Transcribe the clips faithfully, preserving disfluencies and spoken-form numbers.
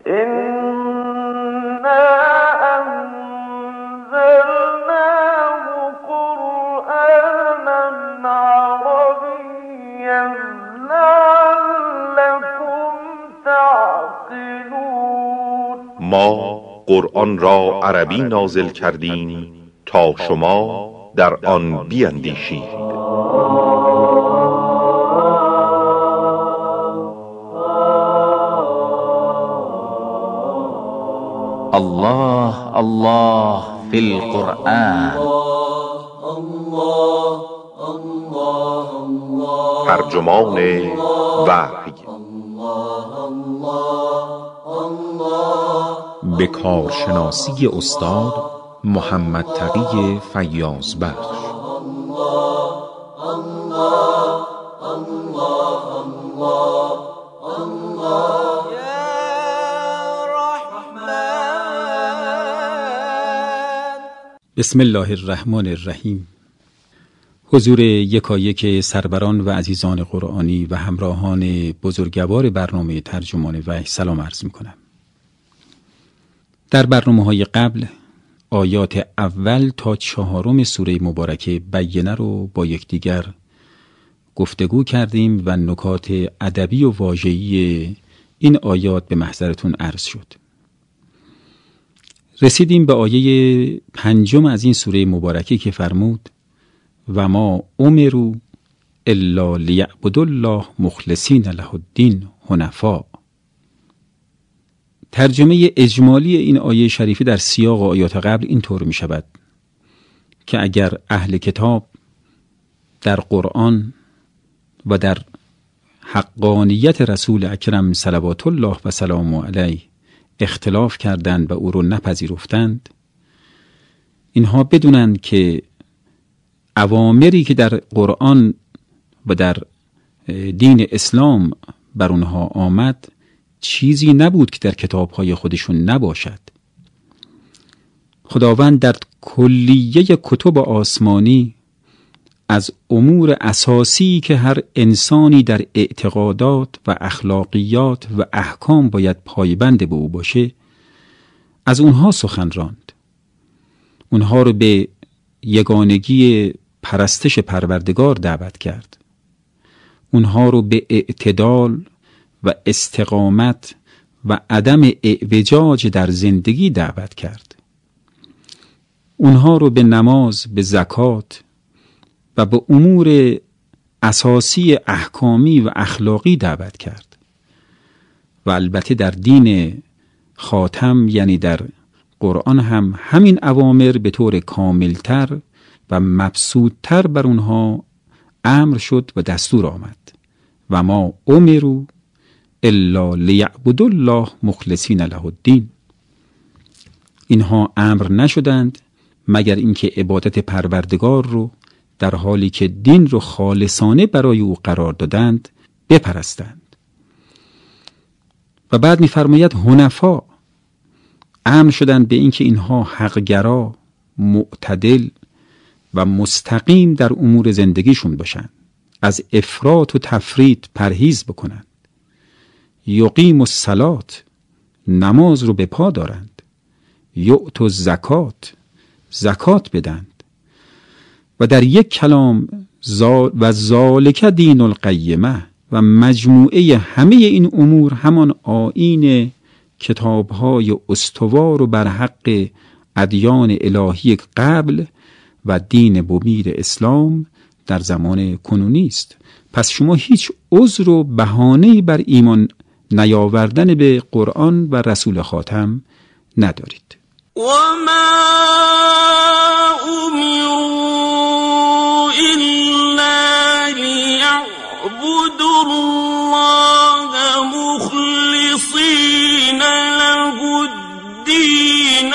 ما قرآن را عربی نازل کردیم تا شما در آن بیندیشید. الله الله فی القرآن. ترجمان وحی به کارشناسی استاد محمد تقی فیاض بخش. بسم الله الرحمن الرحیم. حضور یکایک سروران و عزیزان قرآنی و همراهان بزرگوار برنامه ترجمان وحی سلام عرض می‌کنم. در برنامه‌های قبل آیات اول تا چهارم سوره مبارکه بینه رو با یکدیگر گفتگو کردیم و نکات ادبی و واژه‌ای این آیات به محضرتون عرض شد. رسیدیم به آیه پنجم از این سوره مبارکه که فرمود و ما امروا الا لیعبدوا الله مخلصین له الدین حنفاء. ترجمه اجمالی این آیه شریفه در سیاق آیات قبل اینطور می شود که اگر اهل کتاب در قرآن و در حقانیت رسول اکرم صلوات الله و سلام علیه اختلاف کردند و او رو نپذیرفتند، اینها بدونند که اوامری که در قرآن و در دین اسلام بر اونها آمد چیزی نبود که در کتاب‌های خودشون نباشد. خداوند در کلیه کتب آسمانی از امور اساسی که هر انسانی در اعتقادات و اخلاقیات و احکام باید پایبند به او باشه از اونها سخن راند. اونها رو به یگانگی پرستش پروردگار دعوت کرد. اونها رو به اعتدال و استقامت و عدم اعوجاج در زندگی دعوت کرد. اونها رو به نماز، به زکات و به امور اساسی احکامی و اخلاقی دعوت کرد. و البته در دین خاتم یعنی در قرآن هم همین اوامر به طور کاملتر و مبسوطتر بر اونها امر شد و دستور آمد. و ما امروا الا لیعبدوا الله مخلصین له الدین. اینها امر نشدند مگر اینکه عبادت پروردگار رو در حالی که دین رو خالصانه برای او قرار دادند بپرستند. و بعد می‌فرماید حنفا، امر شدند به اینکه اینها حقگرا، معتدل و مستقیم در امور زندگیشون باشند، از افراط و تفریط پرهیز بکنند، یقیم الصلات، نماز رو به پا دارند، یؤتوا الزکات، زکات بدند. و در یک کلام و ذالک دین القیمه، و مجموعه همه این امور همان آیین کتاب‌های استوار و بر حق ادیان الهی قبل و دین مبین اسلام در زمان کنونی است. پس شما هیچ عذر و بهانه‌ای بر ایمان نیاوردن به قرآن و رسول خاتم ندارید. و ما امروا الا لیعبدوا الله مخلصین له الدین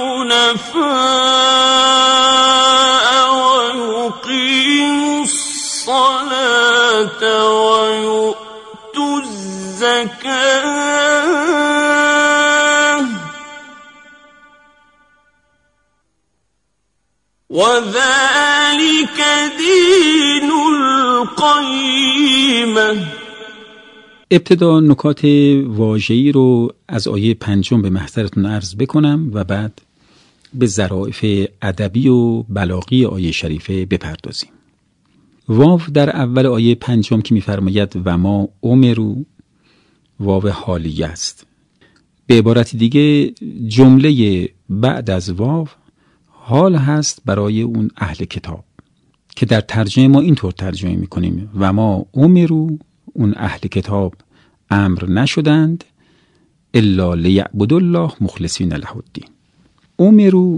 حنفاء و یقیموا الصلاة و یؤتوا الزکاة وذلك دين القيمة. ابتدا نکات واژه‌ای رو از آیه پنجم به محضرتون عرض بکنم و بعد به ظرافت ادبی و بلاغی آیه شریفه بپردازیم. واو در اول آیه پنجم که می‌فرماید و ما امروا، واو حالیه است. به عبارت دیگه جمله بعد از واو حال هست برای اون اهل کتاب که در ترجمه ما اینطور ترجمه می‌کنیم و ما امروا، اون اهل کتاب امر نشدند الا لیعبدوا الله مخلصین له الدین. امروا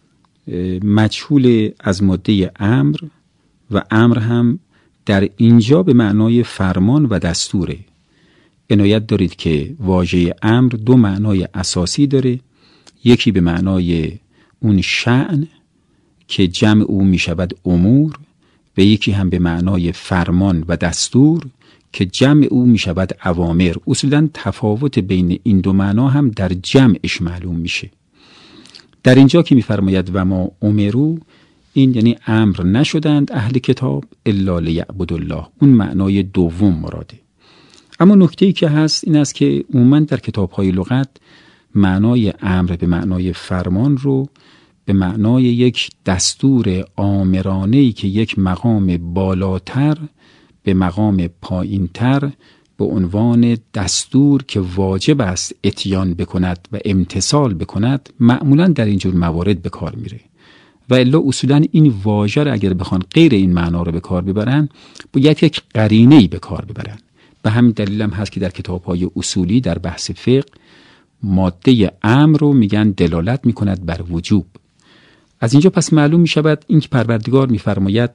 مجهول از ماده امر و امر هم در اینجا به معنای فرمان و دستوره. عنایت دارید که واژه امر دو معنای اساسی داره، یکی به معنای اون شأن که جمع او می شود امور و یکی هم به معنای فرمان و دستور که جمع او می شود اوامر. اصولا تفاوت بین این دو معنا هم در جمعش معلوم میشه. در اینجا که می فرماید و ما امروا، این یعنی امر نشدند اهل کتاب الا لیعبدوا الله، اون معنای دوم مراده. اما نکته‌ای که هست این است که عموما در کتاب‌های لغت معنای امر به معنای فرمان رو به معنای یک دستور آمرانه‌ای که یک مقام بالاتر به مقام پایینتر به عنوان دستور که واجب است اتیان بکند و امتثال بکند معمولا در اینجور موارد به کار میره. و الا اصولا این واژه را اگر بخوان غیر این معنا رو به کار ببرن باید یک قرینه‌ای به کار ببرن. به همین دلیل هم هست که در کتاب‌های اصولی در بحث فقه ماده امر رو میگن دلالت میکند بر وجوب. از اینجا پس معلوم میشود این که پروردگار میفرماید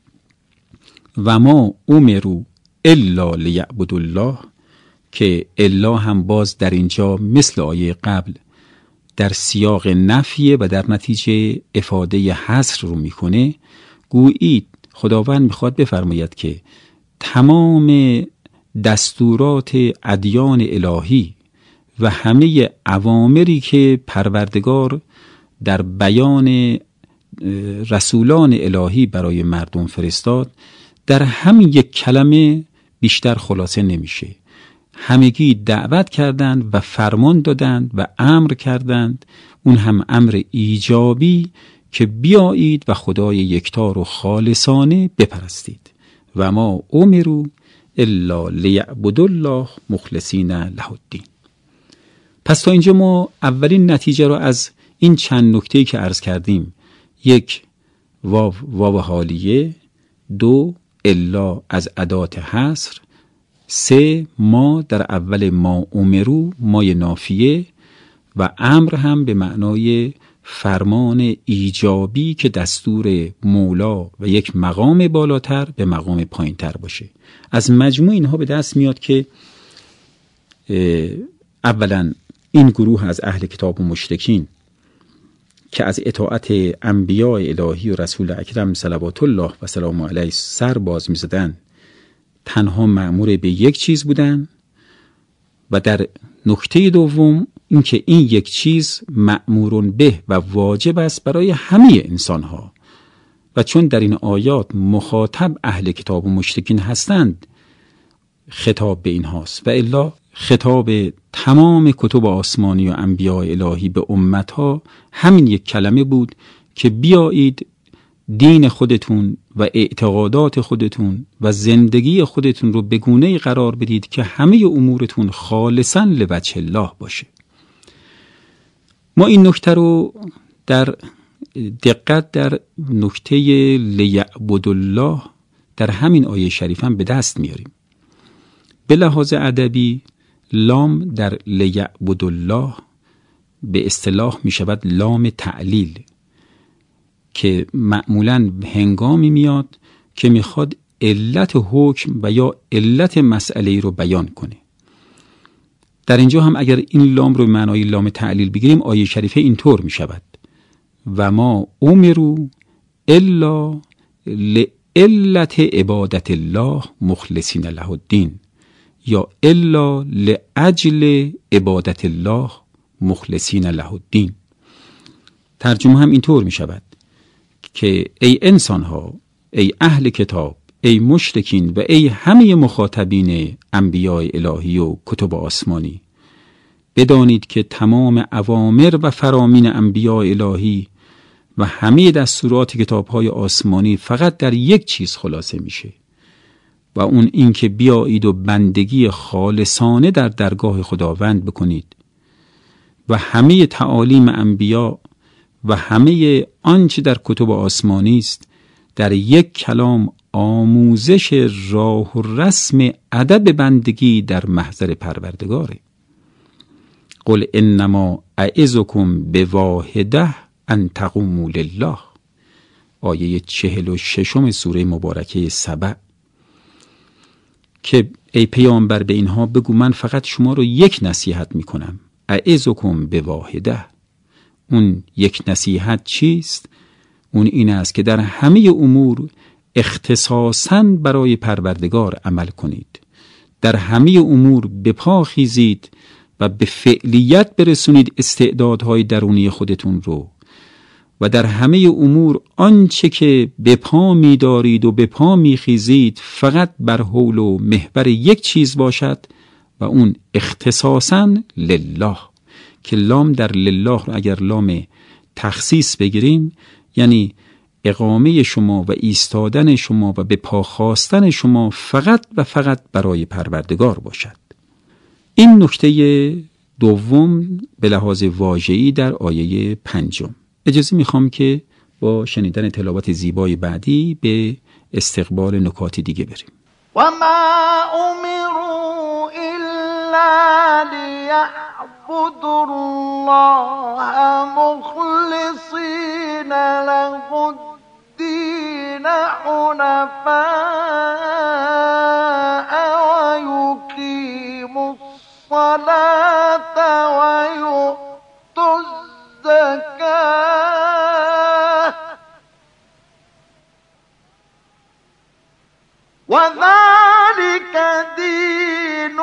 و ما امروا الا لیعبدوا الله، که الا هم باز در اینجا مثل آیه قبل در سیاق نفیه و در نتیجه افاده حصر رو میکنه. گویی خداوند میخواد بفرماید که تمام دستورات ادیان الهی و همه اوامری که پروردگار در بیان رسولان الهی برای مردم فرستاد در همین یک کلمه بیشتر خلاصه نمیشه. همگی دعوت کردند و فرمان دادند و امر کردند، اون هم امر ایجابی که بیایید و خدای یکتا رو خالصانه بپرستید. و ما امروا الا لیعبدوا الله مخلصین له الدین. پس تا اینجا ما اولین نتیجه رو از این چند نکته‌ای که عرض کردیم، یک واو واو حالیه، دو الا از ادات حصر، سه ما در اول ما امروا مای نافیه و امر هم به معنای فرمان ایجابی که دستور مولا و یک مقام بالاتر به مقام پایینتر باشه. از مجموع اینها به دست میاد که اولا این گروه از اهل کتاب و مشرکین که از اطاعت انبیاء الهی و رسول اکرم صلوات الله و سلام علیه سر باز می‌زدند، تنها مأمور به یک چیز بودن. و در نکته دوم اینکه این یک چیز مأمورون به و واجب است برای همه انسان‌ها، و چون در این آیات مخاطب اهل کتاب و مشرکین هستند خطاب به اینهاست، و الا خطاب تمام کتب آسمانی و انبیاء الهی به امتها همین یک کلمه بود که بیایید دین خودتون و اعتقادات خودتون و زندگی خودتون رو به گونه‌ای قرار بدید که همه امورتون خالصاً لوجه الله باشه. ما این نکته رو در دقت در نکته لیعبدوا الله در همین آیه شریف هم به دست میاریم. به لحاظ ادبی لام در لیعبدوا الله به اصطلاح می شود لام تعلیل که معمولاً هنگامی میاد که میخواد علت حکم و یا علت مسئله رو بیان کنه. در اینجا هم اگر این لام رو معنای لام تعلیل بگیریم آیه شریفه اینطور می شود و ما امروا الا لعلت عبادت الله مخلصین له الدین یا الا لاجل عبادت الله مخلصین له الدین. ترجمه هم اینطور می شود که ای انسان ها، ای اهل کتاب، ای مشرکین و ای همه مخاطبین انبیاء الهی و کتب آسمانی، بدانید که تمام اوامر و فرامین انبیاء الهی و همه دستورات کتاب‌های آسمانی فقط در یک چیز خلاصه میشه و اون این که بیایید و بندگی خالصانه در درگاه خداوند بکنید و همه تعالیم انبیا و همه آنچه در کتب آسمانی است در یک کلام آموزش راه و رسم ادب بندگی در محضر پروردگاره. قل انما اعظکم بواحده ان تقوموا لله، آیه چهل و ششم سوره مبارکه سبع، که ای پیامبر به اینها بگو من فقط شما رو یک نصیحت میکنم. اعظکم بواحده، اون یک نصیحت چیست؟ اون این است که در همه امور اختصاصاً برای پروردگار عمل کنید، در همه امور بپا خیزید و به فعلیت برسونید استعدادهای درونی خودتون رو و در همه امور آنچه که به پا می دارید و به پا می خیزید فقط بر حول و محور یک چیز باشد و اون اختصاصاً لله، که لام در لله رو اگر لام تخصیص بگیریم یعنی اقامه شما و ایستادن شما و به پا خواستن شما فقط و فقط برای پروردگار باشد. این نکته دوم به لحاظ واژه‌ای در آیه پنجم. اجازه میخوام که با شنیدن تلاوت زیبای بعدی به استقبال نکات دیگه بریم. و ما امروا الا لیعبدوا الله مخلصین له الدین حنفاء و یقیموا الصلاة و یؤتوا الزکاة و ذلك دین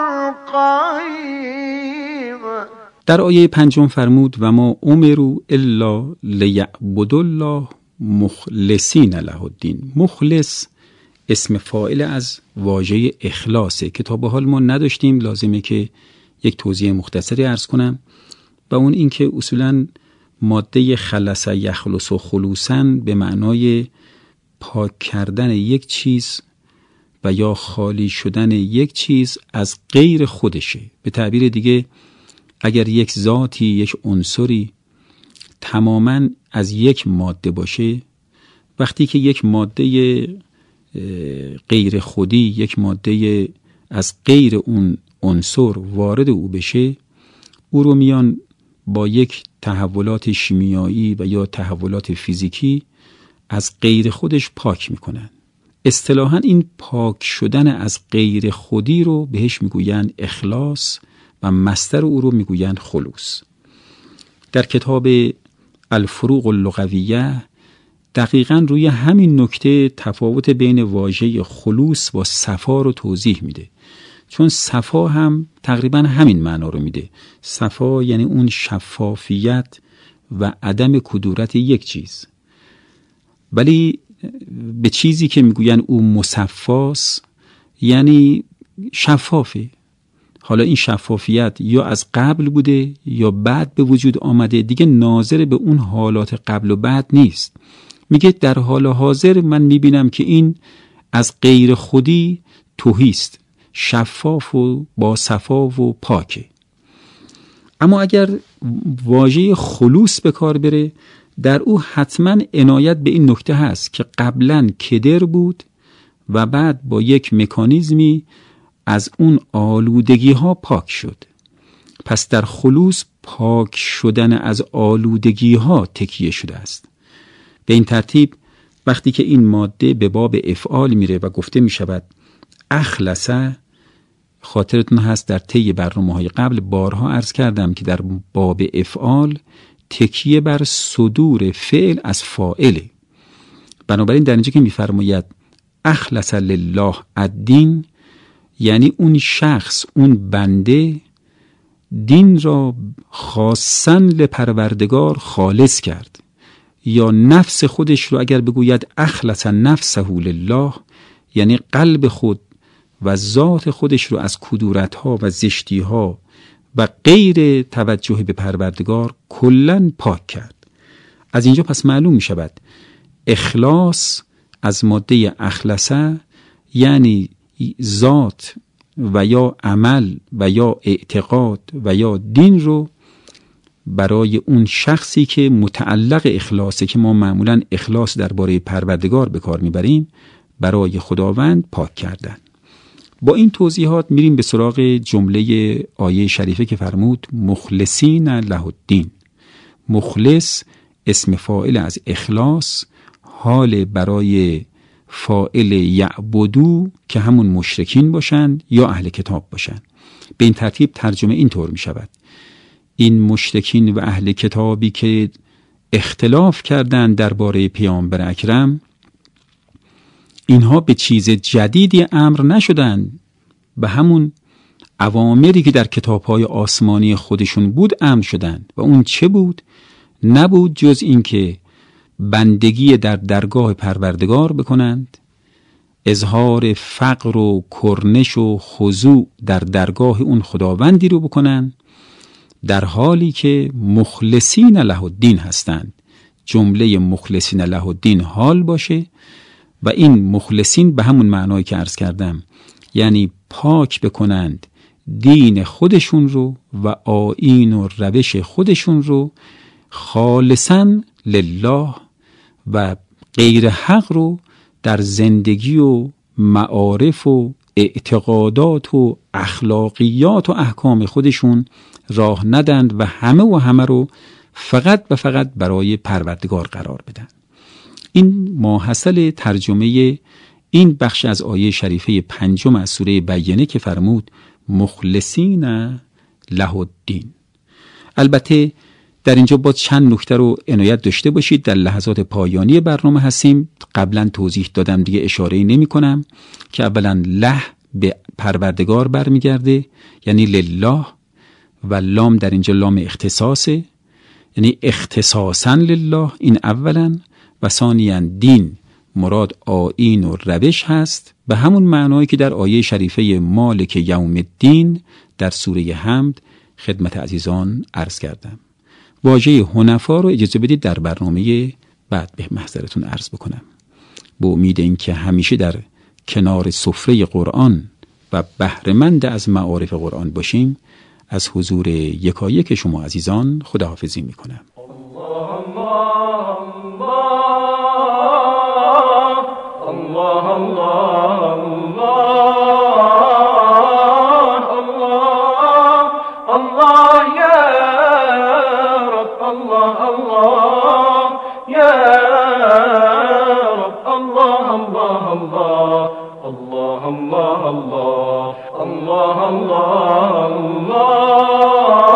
القیم. در آیه پنجم فرمود و ما امروا الا لیعبدوا الله مخلصین له الدین. مخلص اسم فاعل از واژه اخلاصه که تا به حال ما نداشتیم، لازمه که یک توضیح مختصری عرض کنم و اون این که اصولاً ماده خلص یخلص و خلوصاً به معنای پاک کردن یک چیز و یا خالی شدن یک چیز از غیر خودشه. به تعبیر دیگه اگر یک ذاتی، یک عنصری تماماً از یک ماده باشه، وقتی که یک ماده غیر خودی، یک ماده از غیر اون عنصر وارد او بشه، او رو میان با یک تحولات شیمیایی و یا تحولات فیزیکی از غیر خودش پاک میکنن. اصطلاحاً این پاک شدن از غیر خودی رو بهش میگوین اخلاص و مصدر او رو میگوین خلوص. در کتاب الفروق اللغویه دقیقاً روی همین نکته تفاوت بین واژه خلوص با صفا رو توضیح میده، چون صفا هم تقریباً همین معنا رو میده. صفا یعنی اون شفافیت و عدم کدورت یک چیز، ولی به چیزی که میگوین او مصفاست یعنی شفافه. حالا این شفافیت یا از قبل بوده یا بعد به وجود آمده، دیگه ناظر به اون حالات قبل و بعد نیست. میگه در حال حاضر من میبینم که این از غیر خودی تهیست، شفاف و با صفا و پاکه. اما اگر واژه خلوص به کار بره، در او حتما عنایت به این نکته هست که قبلا کدر بود و بعد با یک مکانیزمی از اون آلودگی ها پاک شد. پس در خلوص پاک شدن از آلودگی ها تکیه شده است. به این ترتیب وقتی که این ماده به باب افعال میره و گفته میشود اخلصه، خاطرتون هست در طی برنامه‌های قبل بارها عرض کردم که در باب افعال تکیه بر صدور فعل از فاعله. بنابراین در اینجا که میفرماید اخلص لله الدین، یعنی اون شخص، اون بنده دین را خاصاً لپروردگار خالص کرد، یا نفس خودش رو اگر بگوید اخلص نفسه لله، یعنی قلب خود و ذات خودش رو از کدورت‌ها و زشتی‌ها و غیر توجه به پروردگار کلاً پاک کرد. از اینجا پس معلوم می شود اخلاص از ماده اخلصه یعنی ذات و یا عمل و یا اعتقاد و یا دین رو برای اون شخصی که متعلق اخلاصه، که ما معمولاً اخلاص درباره پروردگار به کار میبریم، برای خداوند پاک کردن. با این توضیحات میریم به سراغ جمله آیه شریفه که فرمود مخلصین له الدین. مخلص اسم فاعل از اخلاص، حال برای فاعل یعبدو که همون مشرکین باشند یا اهل کتاب باشند. به این ترتیب ترجمه این طور می شود: این مشرکین و اهل کتابی که اختلاف کردند درباره پیامبر اکرم، اینها به چیز جدیدی امر نشدند، به همون اوامری که در کتاب‌های آسمانی خودشون بود امر شدند. و اون چه بود؟ نبود جز این که بندگی در درگاه پروردگار بکنند، اظهار فقر و کرنش و خضوع در درگاه اون خداوندی رو بکنند، در حالی که مخلصین له الدین هستند. جمله مخلصین له الدین حال باشه و این مخلصین به همون معنایی که عرض کردم، یعنی پاک بکنند دین خودشون رو و آیین و روش خودشون رو خالصاً لله و غیر حق رو در زندگی و معارف و اعتقادات و اخلاقیات و احکام خودشون راه ندند و همه و همه رو فقط و فقط برای پروردگار قرار بدن. این ماحصل ترجمه این بخش از آیه شریفه پنجم از سوره بینه که فرمود مخلصین له الدین. البته در اینجا باید چند نکته رو عنایت داشته باشید. در لحظات پایانی برنامه هستیم، قبلا توضیح دادم دیگه اشاره‌ای نمی کنم که اولا له به پروردگار برمیگرده یعنی لله، و لام در اینجا لام اختصاصه یعنی اختصاصاً لله، این اولا، و ثانیاً دین مراد آیین و روش هست به همون معنایی که در آیه شریفه مالک یوم الدین در سوره حمد خدمت عزیزان عرض کردم. واژه حنفا رو اجازه بدید در برنامه بعد به محضرتون عرض بکنم، با امید اینکه همیشه در کنار سفره قرآن و بهره‌مند از معارف قرآن باشیم. از حضور یکایک شما عزیزان خداحافظی میکنم. الله الله الله الله